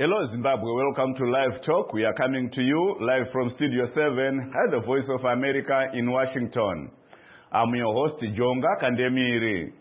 Hello Zimbabwe, welcome to Live Talk. We are coming to you live from Studio 7 at the Voice of America in Washington. I'm your host, Jonga Kandemiri.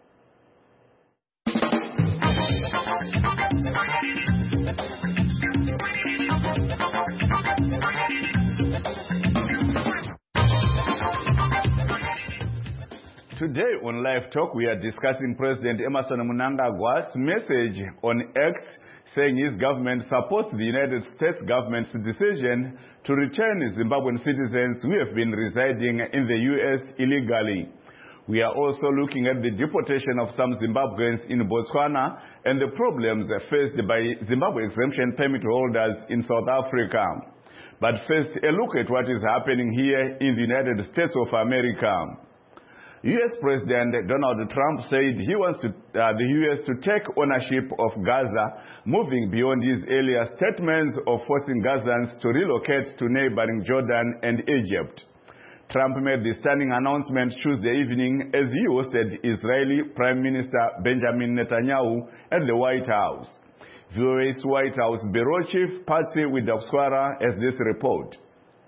Today on Live Talk, we are discussing President Emmerson Mnangagwa's message on X, saying his government supports the United States government's decision to return Zimbabwean citizens who have been residing in the U.S. illegally. We are also looking at the deportation of some Zimbabweans in Botswana and the problems faced by Zimbabwe exemption permit holders in South Africa. But first, a look at what is happening here in the United States of America. U.S. President Donald Trump said he wants the U.S. to take ownership of Gaza, moving beyond his earlier statements of forcing Gazans to relocate to neighboring Jordan and Egypt. Trump made the stunning announcement Tuesday evening as he hosted Israeli Prime Minister Benjamin Netanyahu at the White House. VOA's White House Bureau Chief Patsy Widakuswara has this report.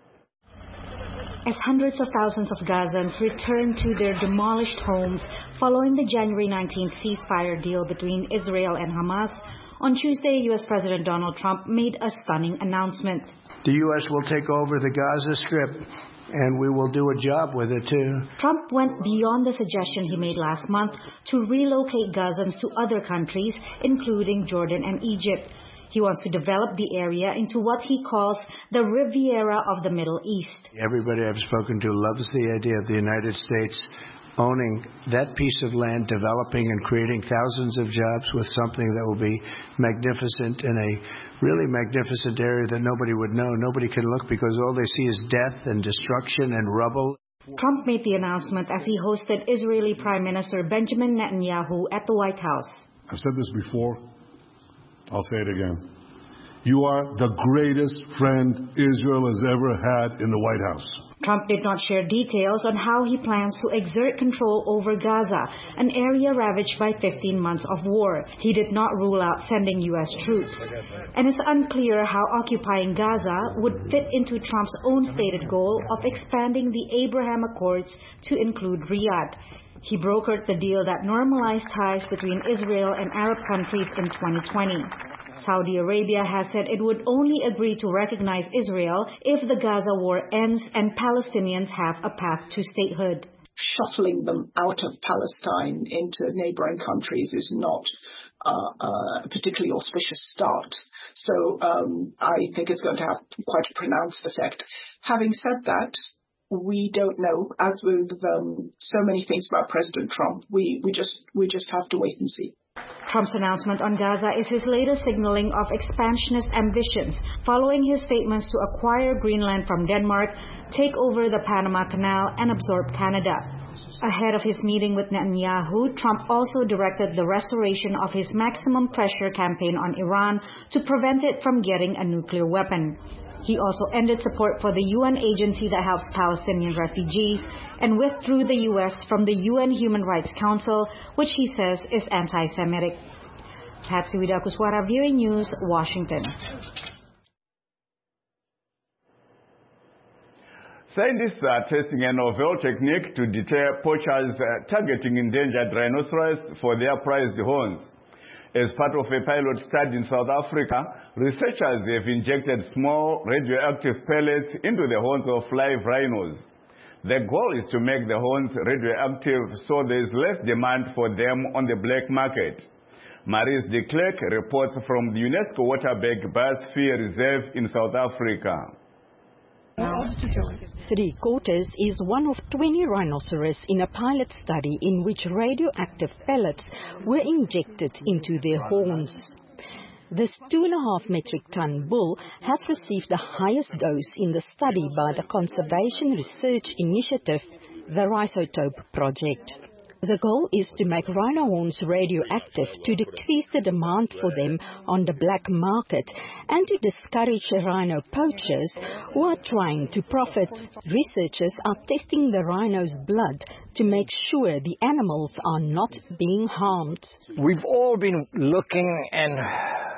As hundreds of thousands of Gazans return to their demolished homes following the January 19th ceasefire deal between Israel and Hamas, on Tuesday, U.S. President Donald Trump made a stunning announcement. The U.S. will take over the Gaza Strip, and we will do a job with it, too. Trump went beyond the suggestion he made last month to relocate Gazans to other countries, including Jordan and Egypt. He wants to develop the area into what he calls the Riviera of the Middle East. Everybody I've spoken to loves the idea of the United States owning that piece of land, developing and creating thousands of jobs with something that will be magnificent in a really magnificent area that nobody would know. Nobody can look because all they see is death and destruction and rubble. Trump made the announcement as he hosted Israeli Prime Minister Benjamin Netanyahu at the White House. I've said this before. I'll say it again. You are the greatest friend Israel has ever had in the White House. Trump did not share details on how he plans to exert control over Gaza, an area ravaged by 15 months of war. He did not rule out sending U.S. troops. And it's unclear how occupying Gaza would fit into Trump's own stated goal of expanding the Abraham Accords to include Riyadh. He brokered the deal that normalized ties between Israel and Arab countries in 2020. Saudi Arabia has said it would only agree to recognize Israel if the Gaza war ends and Palestinians have a path to statehood. Shuffling them out of Palestine into neighboring countries is not a particularly auspicious start. So I think it's going to have quite a pronounced effect. Having said that, we don't know. As with so many things about President Trump, we just have to wait and see. Trump's announcement on Gaza is his latest signaling of expansionist ambitions, following his statements to acquire Greenland from Denmark, take over the Panama Canal, and absorb Canada. Ahead of his meeting with Netanyahu, Trump also directed the restoration of his maximum pressure campaign on Iran to prevent it from getting a nuclear weapon. He also ended support for the UN agency that helps Palestinian refugees and withdrew the U.S. from the UN Human Rights Council, which he says is anti-Semitic. Patsy Widakuswara, VOA News, Washington. Scientists are testing a novel technique to deter poachers targeting endangered rhinoceros for their prized horns. As part of a pilot study in South Africa, researchers have injected small radioactive pellets into the horns of live rhinos. The goal is to make the horns radioactive so there is less demand for them on the black market. Maurice de Klerk reports from the UNESCO Waterberg Biosphere Reserve in South Africa. 3/4 is one of 20 rhinoceros in a pilot study in which radioactive pellets were injected into their horns. This 2.5 metric ton bull has received the highest dose in the study by the Conservation Research Initiative, the Rhizotope Project. The goal is to make rhino horns radioactive to decrease the demand for them on the black market and to discourage rhino poachers who are trying to profit. Researchers are testing the rhino's blood to make sure the animals are not being harmed. We've all been looking and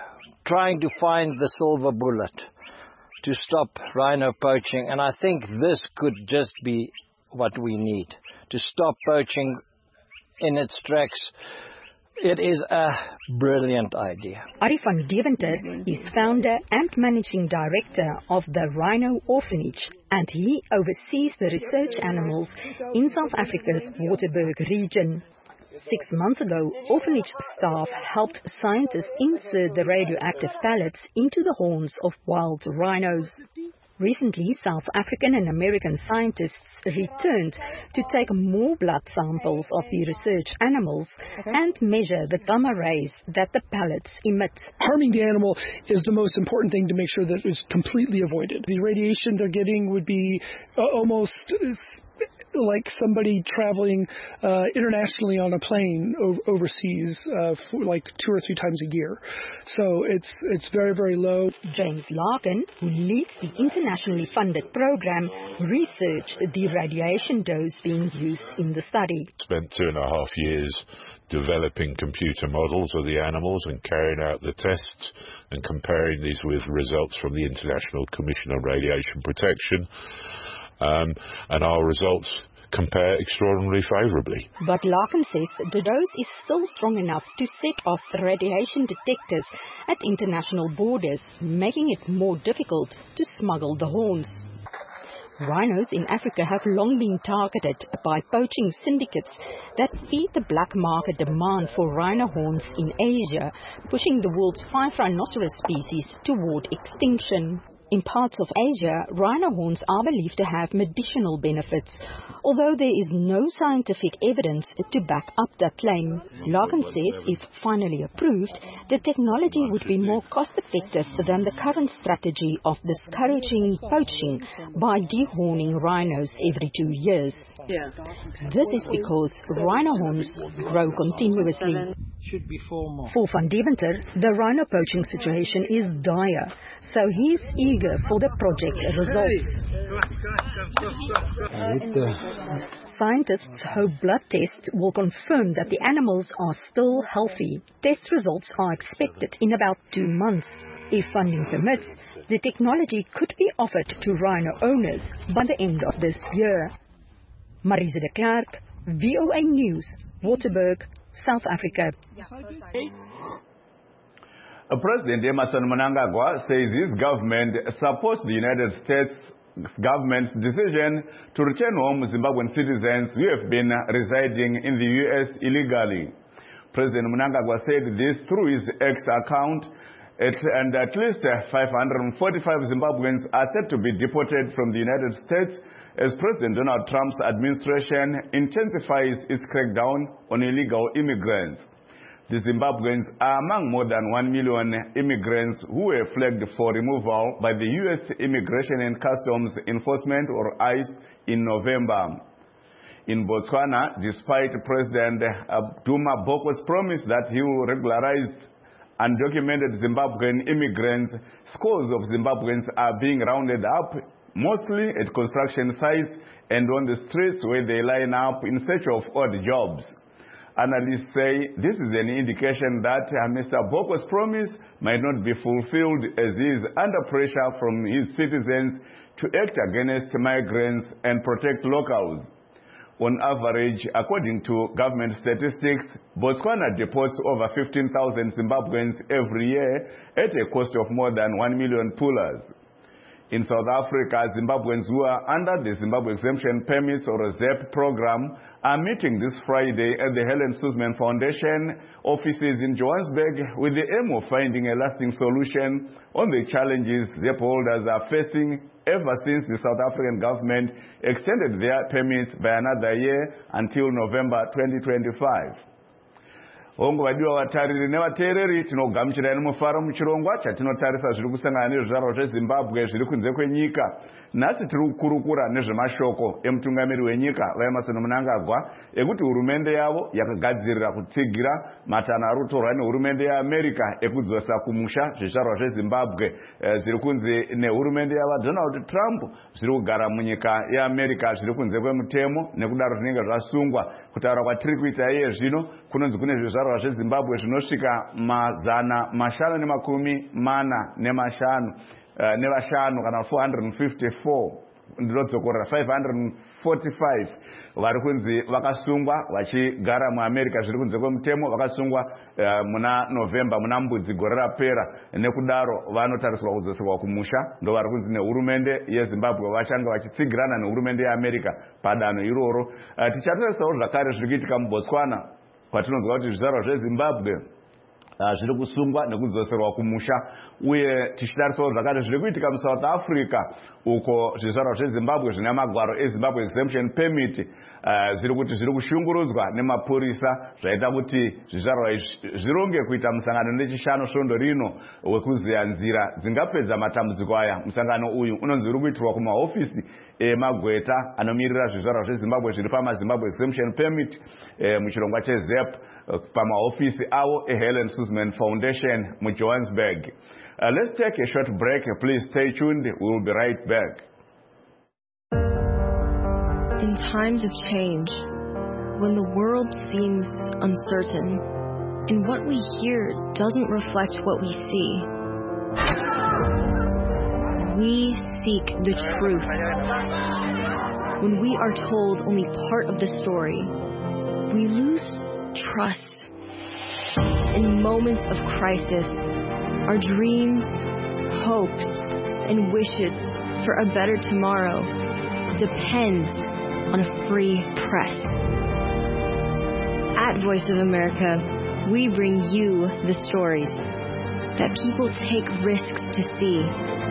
trying to find the silver bullet to stop rhino poaching, and I think this could just be what we need to stop poaching in its tracks. It is a brilliant idea. Arie van Deventer is founder and managing director of the Rhino Orphanage, and he oversees the research animals in South Africa's Waterberg region. 6 months ago, orphanage staff helped scientists insert the radioactive pellets into the horns of wild rhinos. Recently, South African and American scientists returned to take more blood samples of the research animals and measure the gamma rays that the pellets emit. Harming the animal is the most important thing to make sure that it's completely avoided. The radiation they're getting would be almost like somebody traveling internationally on a plane overseas like 2 or 3 times a year. So it's very, very low. James Larkin, who leads the internationally funded program, researched the radiation dose being used in the study. Spent 2.5 years developing computer models of the animals and carrying out the tests and comparing these with results from the International Commission on Radiation Protection. And our results compare extraordinarily favourably. But Larkin says the dose is still strong enough to set off the radiation detectors at international borders, making it more difficult to smuggle the horns. Rhinos in Africa have long been targeted by poaching syndicates that feed the black market demand for rhino horns in Asia, pushing the world's 5 rhinoceros species toward extinction. In parts of Asia, rhino horns are believed to have medicinal benefits, although there is no scientific evidence to back up that claim. Larkin says if finally approved, the technology would be more cost-effective than the current strategy of discouraging poaching by dehorning rhinos every 2 years. This is because rhino horns grow continuously. For Van Deventer, the rhino poaching situation is dire, so he's eager for the project results. Scientists hope blood tests will confirm that the animals are still healthy. Test results are expected in about 2 months. If funding permits, the technology could be offered to rhino owners by the end of this year. Marise de Klerk, VOA News, Waterberg, South Africa. President Emmerson Mnangagwa says his government supports the United States government's decision to return home Zimbabwean citizens who have been residing in the U.S. illegally. President Mnangagwa said this through his X account, and at least 545 Zimbabweans are set to be deported from the United States as President Donald Trump's administration intensifies its crackdown on illegal immigrants. The Zimbabweans are among more than 1 million immigrants who were flagged for removal by the U.S. Immigration and Customs Enforcement, or ICE, in November. In Botswana, despite President Duma Boko's promise that he will regularize undocumented Zimbabwean immigrants, scores of Zimbabweans are being rounded up, mostly at construction sites and on the streets where they line up in search of odd jobs. Analysts say this is an indication that Mr. Boko's promise might not be fulfilled, as he is under pressure from his citizens to act against migrants and protect locals. On average, according to government statistics, Botswana deports over 15,000 Zimbabweans every year at a cost of more than 1 million pullers. In South Africa, Zimbabweans who are under the Zimbabwe Exemption Permits, or ZEP program, are meeting this Friday at the Helen Suzman Foundation offices in Johannesburg with the aim of finding a lasting solution on the challenges ZEP holders are facing ever since the South African government extended their permits by another year until November 2025. Hongo vadiwa vatariri nevateereri, tinogamuchirai nomufaro muchirongwa chatinotarisa zviri kusangana nezvizvarwa zveZimbabwe zviri kunze kwenyika. Nhasi tiri kukurukura nezvemashoko emutungamiri wenyika vaEmmerson Mnangagwa ekuti hurumende yavo yakagadzirira kutsigira matanho ari kutorwa nehurumende yeAmerica ekudzosa kumusha zvizvarwa zveZimbabwe zviri kunze nehurumende yavaDonald Trump zviri kugara munyika yeAmerica zviri kunze kwemutemo, nekudaro zvinenge zvasungwa. Kutaura kwatiri kuita iye zvino, kunonzi kune zvizvarwa zveZimbabwe zvinosvika 545 kana 454 ndinodzokorera 545 vari kunzi vakasungwa vachigara muAmerica zviri kunze kwemutemo, vakasungwa muna November muna Mbudzi gore rapera, nekudaro vanotariswa kudzoserwa kumusha. Ndo vari kunzi nehurumende yeZimbabwe vachanga vachitsigirana nehurumende yeAmerica padanho iroro. Tichatarisawo zvakare zviri kuitika muBotswana, kwatinonzwa kuti zvizvarwa zveZimbabwe zviri kusungwa nekudzoserwa kumusha, uye tichitarisawo zvakare zviri kuitika muSouth Africa uko zvizvarwa zveZimbabwe zvine magwaro eZimbabwe Exemption Permit zviri kushungurudzwa nemapurisa, zvaita kuti zvizvarwa izvi zvironge kuita musangano nechishanu svondo rino wekuziya nzira dzingapedza matambudziko aya. Musangano uyu unonzi uri kuitirwa kumahofisi emagweta anomirira zvizvarwa zveZimbabwe zviri pamaZimbabwe Exemption Permit muchirongwa cheZEP, pamahofisi avo eHelen Suzman Foundation muJohannesburg. Let's take a short break. Please stay tuned. We will be right back. In times of change, when the world seems uncertain and what we hear doesn't reflect what we see, we seek the truth. When we are told only part of the story, we lose trust. In moments of crisis, our dreams, hopes, and wishes for a better tomorrow depends on a free press. At Voice of America, we bring you the stories that people take risks to see.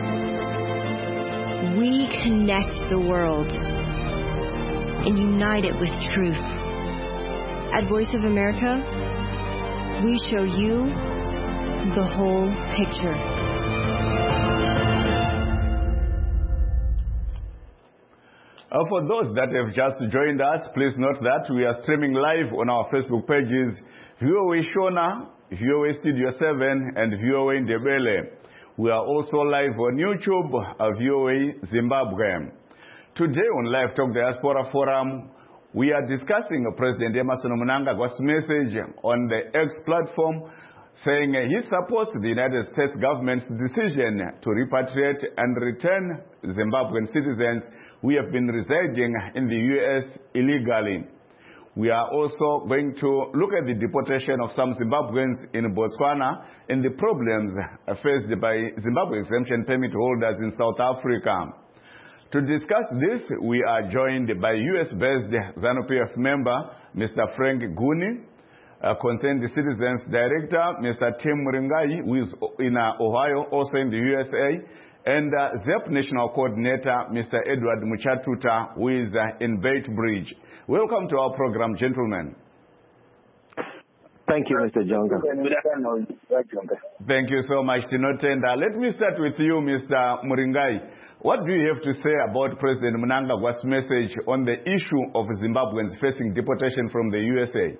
We connect the world and unite it with truth. At Voice of America, we show you the whole picture. For those that have just joined us, please note that we are streaming live on our Facebook pages, VOA Shona, VOA Studio 7, and VOA Ndebele. We are also live on YouTube, VOA Zimbabwe. Today on Live Talk Diaspora Forum, we are discussing President Emmerson Mnangagwa's message on the X platform, saying he supports the United States government's decision to repatriate and return Zimbabwean citizens who have been residing in the U.S. illegally. We are also going to look at the deportation of some Zimbabweans in Botswana and the problems faced by Zimbabwe exemption permit holders in South Africa. To discuss this, we are joined by U.S.-based ZANU-PF member, Mr. Frank Guni, Concerned Citizens Director, Mr. Tim Muringai, who is in Ohio, also in the USA, and ZEP National Coordinator, Mr. Edward Muchatuta, who is in Beitbridge. Welcome to our program, gentlemen. Thank you, Mr. Jonga. Thank you so much, Tinotenda. Let me start with you, Mr. Muringai. What do you have to say about President Mnangagwa's message on the issue of Zimbabweans facing deportation from the USA?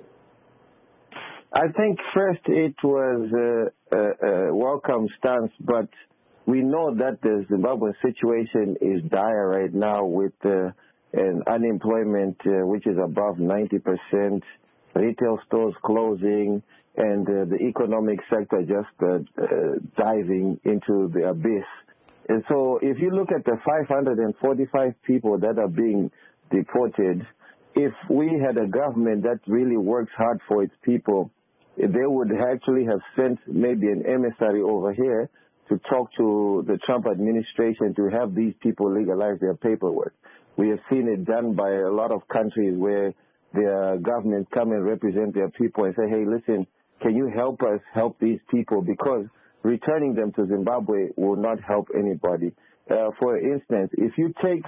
I think first it was a welcome stance, but we know that the Zimbabwean situation is dire right now with an unemployment which is above 90%, retail stores closing, and the economic sector just diving into the abyss. And so if you look at the 545 people that are being deported, if we had a government that really works hard for its people, they would actually have sent maybe an emissary over here to talk to the Trump administration to have these people legalize their paperwork. We have seen it done by a lot of countries where their government come and represent their people and say, hey, listen, can you help us help these people? Because returning them to Zimbabwe will not help anybody. For instance, if you take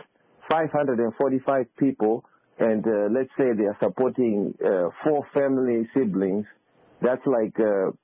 545 people and let's say they are supporting 4 family siblings, that's like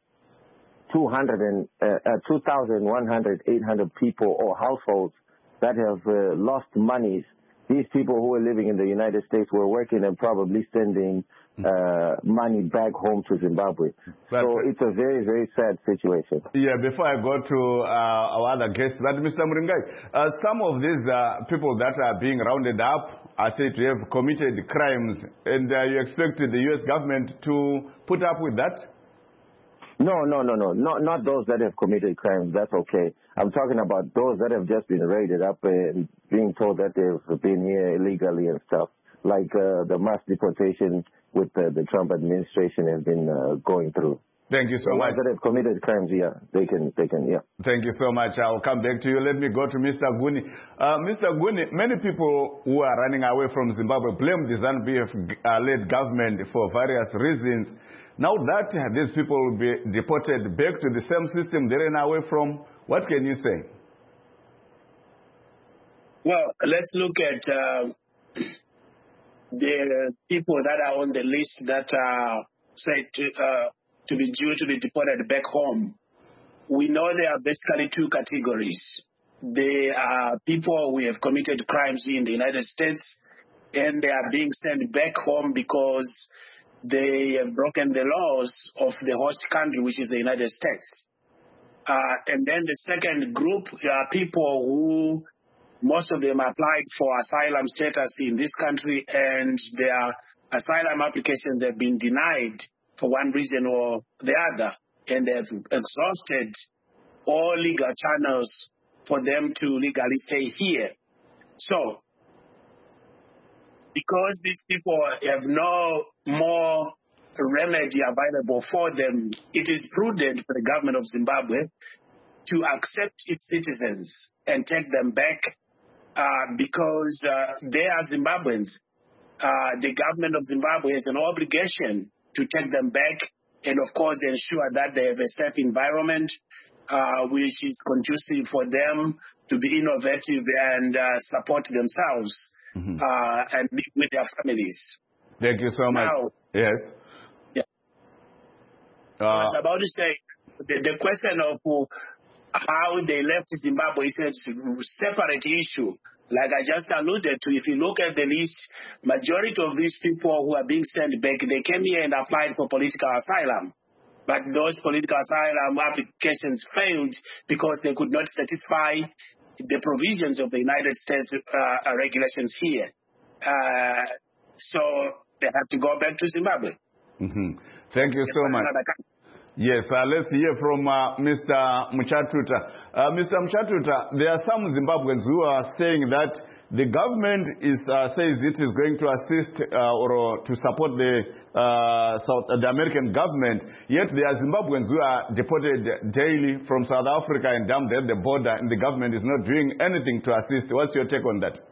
2,100, 800 people or households that have lost monies. These people who are living in the United States were working and probably sending money back home to Zimbabwe. But, so it's a very, very sad situation. Yeah, before I go to our other guests, but Mr. Muringai, some of these people that are being rounded up are said to have committed crimes, and you expected the U.S. government to put up with that? No. Not those that have committed crimes. That's okay. I'm talking about those that have just been raided up and being told that they've been here illegally and stuff, like the mass deportation with the Trump administration has been going through. Thank you so much. Those that have committed crimes, yeah, they can, yeah. Thank you so much. I'll come back to you. Let me go to Mr. Guni. Mr. Guni, many people who are running away from Zimbabwe blame the ZANU-PF-led government for various reasons. Now that these people will be deported back to the same system they ran away from, what can you say? Well, let's look at the people that are on the list that are said to be due to be deported back home. We know there are basically two categories. They are people who have committed crimes in the United States, and they are being sent back home because they have broken the laws of the host country, which is the United States. And then the second group are people who, most of them applied for asylum status in this country, and their asylum applications have been denied for one reason or the other, and they have exhausted all legal channels for them to legally stay here. So, because these people have no more remedy available for them, it is prudent for the government of Zimbabwe to accept its citizens and take them back because they are Zimbabweans. The government of Zimbabwe has an obligation to take them back and, of course, ensure that they have a safe environment which is conducive for them to be innovative and support themselves and live with their families. Thank you so much. Now, yes. Yeah. I was about to say, the question of how they left Zimbabwe is a separate issue. Like I just alluded to, if you look at the list, majority of these people who are being sent back, they came here and applied for political asylum. But those political asylum applications failed because they could not satisfy the provisions of the United States regulations here. So they have to go back to Zimbabwe. Thank you so much. Yes, let's hear from Mr. Muchatuta. Mr. Muchatuta, there are some Zimbabweans who are saying that the government says it is going to assist or to support the American government, yet there are Zimbabweans who are deported daily from South Africa and dumped at the border, and the government is not doing anything to assist. What's your take on that?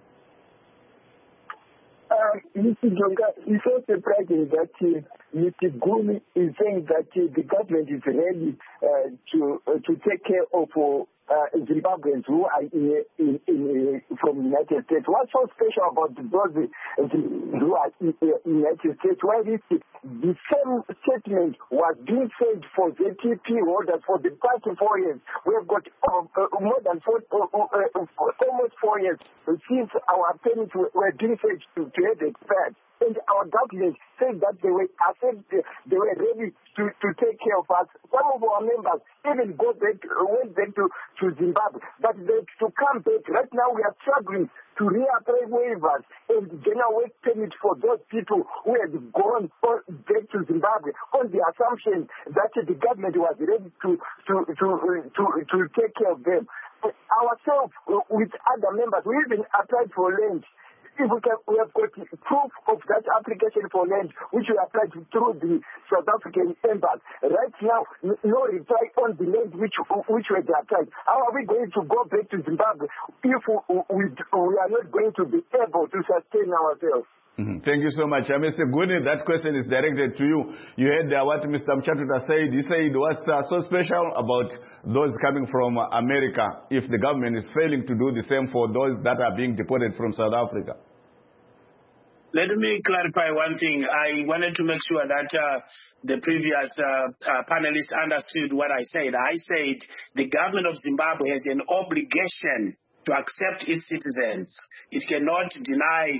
Mr. Jonga, it's so surprising that Mr. Gumi is saying that the government is ready to take care of Zimbabweans who are from the United States. What's so special about those who are in the United States? Why the same statement was being said for ZTP holders for the past 4 years. We have got more than almost 4 years since our permits were being said to have expired. And our government said that they were ready to take care of us. Some of our members even went back to Zimbabwe, but to come back right now we are struggling to reapply waivers and general work permit for those people who had gone back to Zimbabwe on the assumption that the government was ready to take care of them. Ourselves, with other members, we even applied for land. If we have got proof of that application for land, which we applied through the South African embassy. Right now, no reply on the land which we had applied. How are we going to go back to Zimbabwe if we are not going to be able to sustain ourselves? Thank you so much. Mr. Guni, that question is directed to you. You heard what Mr. Mchatuta said. He said what's so special about those coming from America if the government is failing to do the same for those that are being deported from South Africa? Let me clarify one thing. I wanted to make sure that the previous panelists understood what I said. I said the government of Zimbabwe has an obligation to accept its citizens. It cannot deny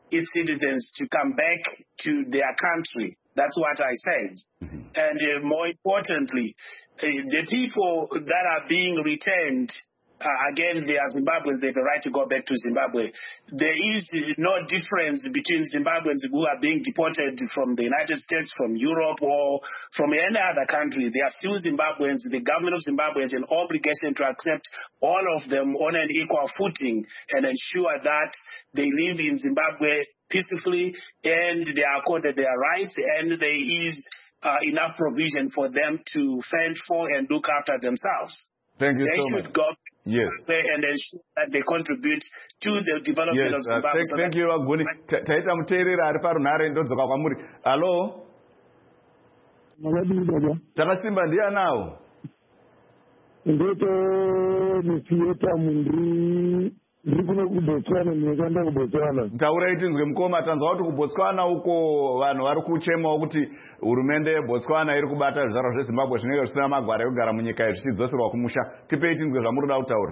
its citizens to come back to their country. That's what I said. And more importantly, the people that are being returned, again, they are Zimbabweans. They have a right to go back to Zimbabwe. There is no difference between Zimbabweans who are being deported from the United States, from Europe, or from any other country. They are still Zimbabweans. The government of Zimbabwe has an obligation to accept all of them on an equal footing and ensure that they live in Zimbabwe peacefully and they are accorded their rights, and there is enough provision for them to fend for and look after themselves. Thank you they so much. Should go yes. and ensure that they contribute to the development of Zimbabwe. Thank you, Aguni. Taita muteerera ari parunhare ndodzoka kwamuri. Hello? Takasimba ndianawo. Ndoto musieta mundri ndikuno kubotswana ndinoshanda kubotswana. Taurai tinzwe mukoma, tanzwa kuti kubotswana uko vanhu vari kuchemawo kuti hurumende yeBotswana iri kubata zvizvarwa zveZimbabwe zvinenge zvisina magwara ekugara munyika iyi zvichidzoserwa kumusha. Tipei tinzwe zvamurida kutaura.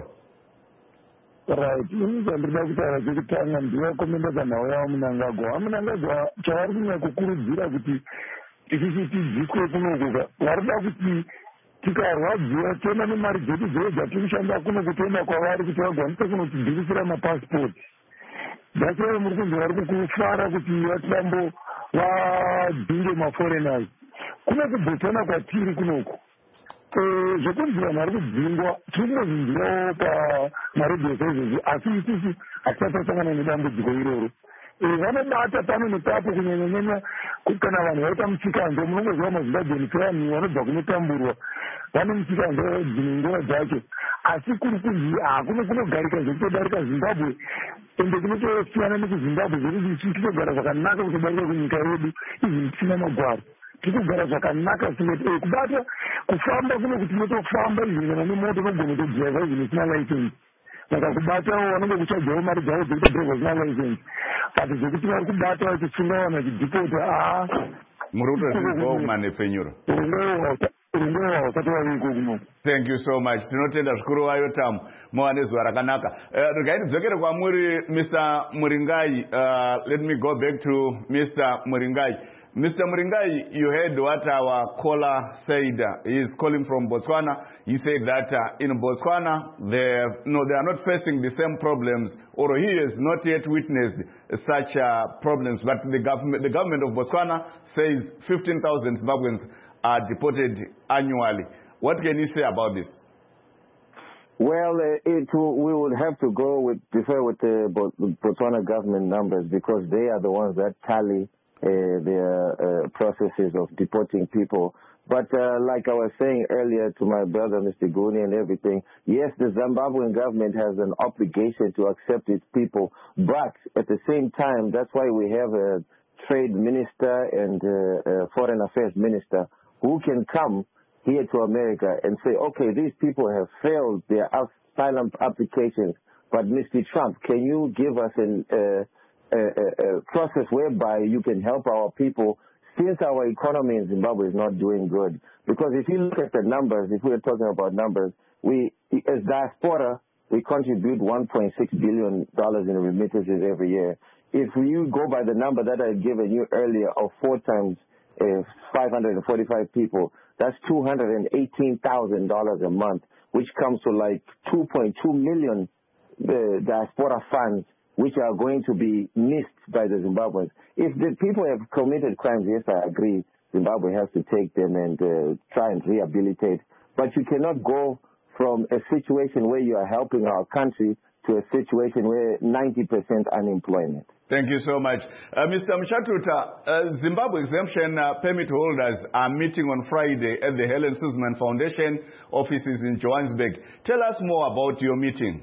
Right, ini zvandinoda kutaura chekutanga ndinokomendedza nhau yavo Mnangagwa. Mnangagwa chavari kunyanya kukurudzira kuti isusu tidzidziswe kunokuka. Varida kuti tikarwadziwa toenda nemari dzedu dzedu dzatiri kushanda kuno kutoenda kwavari kuti vakwanise kunotibhirisira mapasipoti. Zvachaivo muri kunzwa vari kukufara kuti vatambo vadhinge maforeigners. Kuno kuBotswana kwatiri kunoku. Zvekunzi vanhu vari kudzingwa tiri kunozvinzwirawo pamaredhiyo saizvozvi, asi isusu hatisati tasangana nedambudziko iroro. Vanobata pano nepapo kunyanya kana vanhu vaita musikanzo, munongoziva maZimbabwe vanhu vanobva kunotamburwa vane musikanzo dzimwe nguva dzacho, asi kuri kunzi kunogarika zvekutodarika Zimbabwe ende kunotosiyana nekuZimbabwe zvekuti isusu tinogara zvakanaka kutodarika kunyika yedu izvi tisina magwaro. Tikugara zvakanaka singati kubata kufamba kuno kuti tinotofamba izvi kana nemoto nogona kutodhiraivha izvi zvisina license. Saka kubatawo vanenge kuchadzawo mari dzavo dzekutodhiraivha zvisina license. But zvekuti vari kubata vachitsunga vanhu vachidhipota muri kutozvizwawo manepfenyuro. Urongwe hwasati waviko kuno. Thank you so much. Tinotenda zvikuru vayo Tamu. Muwane zuva rakanaka. Regai tidzokere kwamuri Mr. Muringai. Let me go back to Mr. Muringai. Mr. Muringai, you heard what our caller said. He is calling from Botswana. He said that in Botswana, they are not facing the same problems, or he has not yet witnessed such problems. But the government of Botswana says 15,000 Zimbabweans are deported annually. What can you say about this? Well, we would have to defer with the Botswana government numbers, because they are the ones that tally their processes of deporting people. But like I was saying earlier to my brother, Mr. Guni, and everything, yes, the Zimbabwean government has an obligation to accept its people. But at the same time, that's why we have a trade minister and a foreign affairs minister who can come here to America and say, okay, these people have failed their asylum applications, but Mr. Trump, can you give us a process whereby you can help our people, since our economy in Zimbabwe is not doing good? Because if you look at the numbers, if we're talking about numbers, we, as diaspora, we contribute $1.6 billion in remittances every year. If you go by the number that I given you earlier of 4 times 545 people, that's $218,000 a month, which comes to like 2.2 million diaspora funds, which are going to be missed by the Zimbabweans. If the people have committed crimes, yes, I agree, Zimbabwe has to take them and try and rehabilitate. But you cannot go from a situation where you are helping our country to a situation where 90% unemployment. Thank you so much. Mr. Mshatuta, Zimbabwe exemption permit holders are meeting on Friday at the Helen Suzman Foundation offices in Johannesburg. Tell us more about your meeting.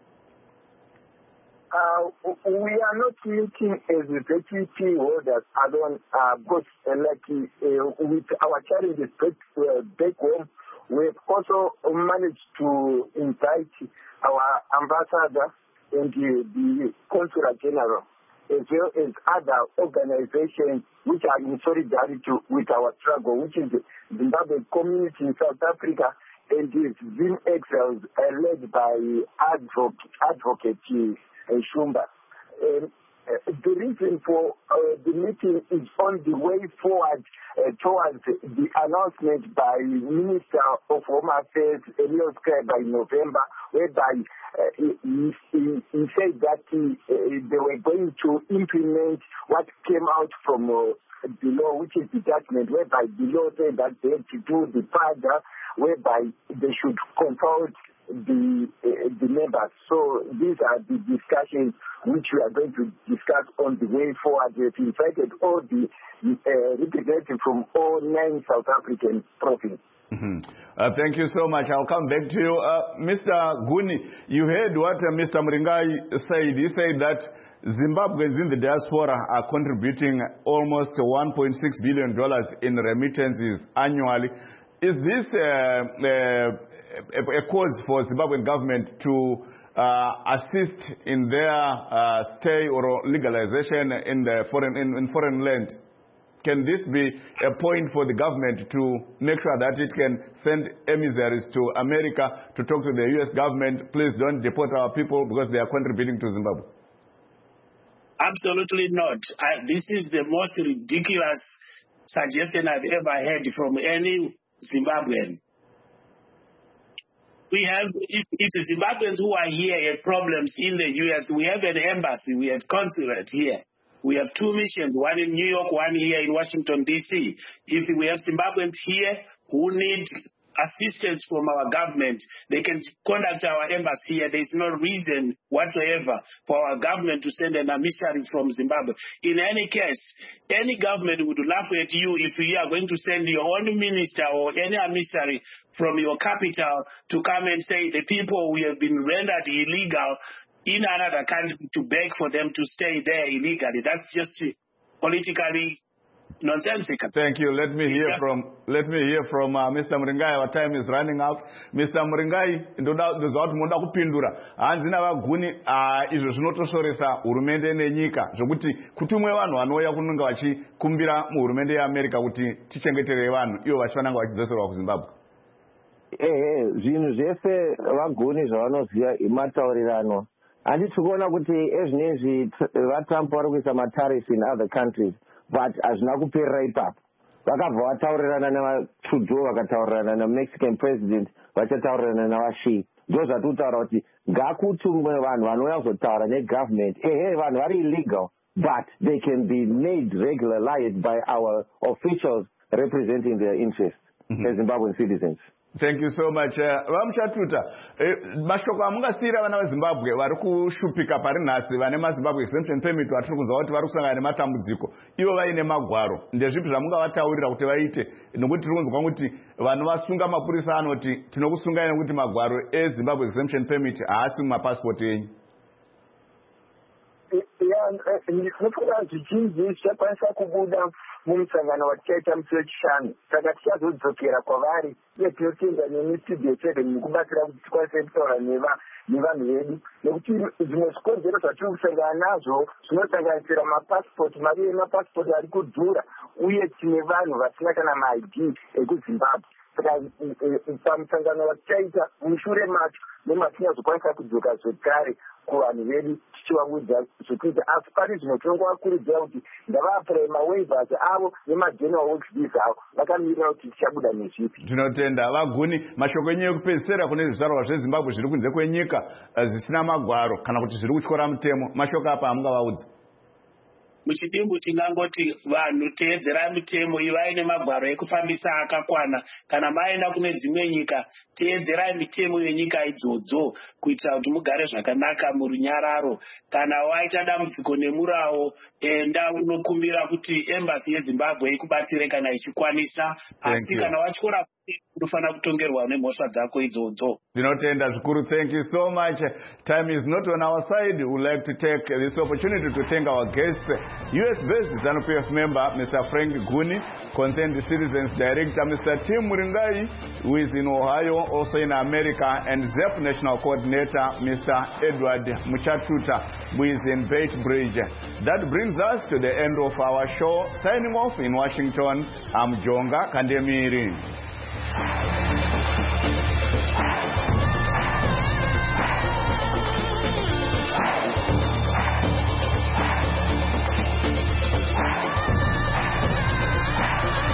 We are not meeting as deputy holders alone, because with our challenges back home, we've also managed to invite our ambassador and the consular general, as well as other organizations which are in solidarity with our struggle, which is the Zimbabwe community in South Africa, and is Zim Exiles led by Advocate Shumba. the reason for the meeting is on the way forward towards the announcement by Minister of Home Affairs, Elias Scribe, in November, whereby he said that they were going to implement what came out from the law, which is the judgment, whereby the law said that they had to do the further, whereby they should consult the members. So these are the discussions which we are going to discuss on the way forward. We have invited all the representatives from all 9 South African provinces. Thank you so much. I'll come back to you. Mr. Guni, you heard what Mr. Muringai said. He said that Zimbabweans in the diaspora are contributing almost $1.6 billion in remittances annually. Is this a cause for Zimbabwean government to assist in their stay or legalization in the foreign land? Can this be a point for the government to make sure that it can send emissaries to America to talk to the U.S. government, please don't deport our people because they are contributing to Zimbabwe? Absolutely not. This is the most ridiculous suggestion I've ever heard from any Zimbabwean. We have, if the Zimbabweans who are here have problems in the U.S., we have an embassy, we have consulate here. We have 2 missions, one in New York, one here in Washington, D.C. If we have Zimbabweans here who need assistance from our government, they can contact our embassy here. There is no reason whatsoever for our government to send an emissary from Zimbabwe. In any case, any government would laugh at you if you are going to send your own minister or any emissary from your capital to come and say the people we have been rendered illegal in another country to beg for them to stay there illegally. That's just politically nonsensical. Thank you. Let me hear from Mr. Muringai. Our time is running out. Mr. Muringai, ndozauti munoda kupindura. Hanzina vaguni izvo zvinotosoresa hurumende nenyika zvokuti kutumwe vanhu vanouya kunonga vachikumbira muhurumende yeAmerica kuti tichengetere vanhu ivo vachivananga vachidzoserwa kuZimbabwe. Zvinhu zvese vaguni zvavanoziva imataurirano. Handiti kuona kuti ezvinezvi vaTrump vari kuisa matariffs in other countries, but hazvina kuperera ipapo. Vakabva vataurirana navaTrudeau, vakataurirana naMexican president, vachataurirana navaShii. Ndo zvati kutaura kuti ngakutumwe vanhu vanouya kuzotaura negovernment. Vanhu vari illegal, but they can be made regularized by our officials representing their interests as Zimbabwean citizens. Thank you so much. Vamuchatuta, mashoko amungasiyira vana veZimbabwe vari kushupika pari nhasi vane maZimbabwe exemption permit vatiri kunzwa kuti vari kusangana nematambudziko ivo vaine magwaro. Ndezvipi zvamungavataurira kuti vaite? Nokuti tiri kunzwa kuti vanhu vasunga mapurisa anoti tinokusungai nekuti magwaro eZimbabwe exemption permit haasi mumapasipoti enyu. Ndinofunga zvizhinji zvichakwanisa kubuda mumusangano watichaita musi wechishanu. Saka tichazodzokera kwavari uye tinotenda nemi Studio 7 mukubatsira kuti tikwanise kutaura nevanhu vedu, nekuti zvimwe zvikonzero zvatiri kusangana nazvo zvinosanganisira mapasipoti, mari yemapasipoti ari kudhura, uye tine vanhu vasina kana maID ekuZimbabwe. Saka pamusangano watichaita mushure macho nematinoazokwanisa kudzoka zvekare kuvanhu vedu tichivaudza zvekuita, asi pane zvimwe tinongovakurudzira kuti ngavaapurai mawaivers avo nemageneral works visa avo, vakamirira kuti tichabuda nezvipi. Tinotenda. Vaguni, mashoko enyu ekupedzisira kune zvizvarwa zveZimbabwe zviri kunze kwenyika zvisina magwaro kana kuti zviri kutyora mutemo, mashoko apa amungavaudza? Muchidimbu tingangoti vanhu teedzerai mutemo, ivai nemagwaro ekufambisa akakwana. Kana maenda kune dzimwe nyika, teedzerai mitemo yenyika idzodzo kuitira kuti mugare zvakanaka murunyararo. Kana waita dambudziko nemurawo, enda unokumbira kuti embassy yeZimbabwe ikubatsire kana ichikwanisa. Asi kana watyora unofanira kutongerwa nemhosva dzako idzodzo. Tinotenda zvikuru. Thank you so much. Time is not on our side. We would like to take this opportunity to thank our guests, US-based ZANU-PF member, Mr. Frank Guni, Concerned Citizens Director, Mr. Tim Muringai, who is in Ohio, also in America, and ZEP National Coordinator, Mr. Edward Muchatuta, who is in Baitbridge. That brings us to the end of our show. Signing off in Washington, I'm Jonga Kandemiri.